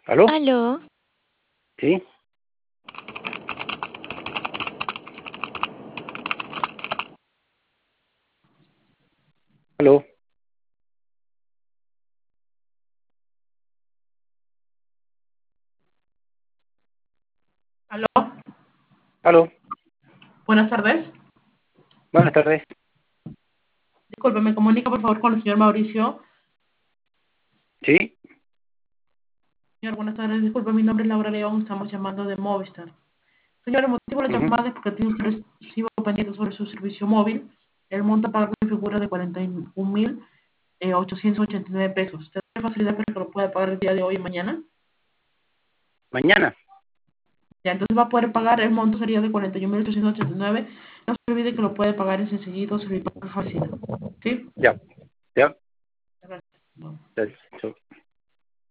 ¿Aló? Aló, ¿Sí? ¿Aló? Aló, ¿Aló? buenas tardes. Buenas tardes. Disculpe, me comunica por favor con el señor Mauricio. ¿Sí? Señor, buenas tardes. Disculpe, mi nombre es Laura León. Estamos llamando de Movistar. Señor, el motivo de la Ujú. llamada es porque tiene usted recibo pendiente sobre su servicio móvil. El monto a pagar de figura de 41.889 pesos. ¿Tiene facilidad para que lo pueda pagar el día de hoy y mañana? ¿Mañana? Ya, entonces va a poder pagar, el monto sería de 41.889. No se olvide que lo puede pagar en sencillito, servicio fácil. ¿Sí? Ya, ya. Gracias. Ya, chao.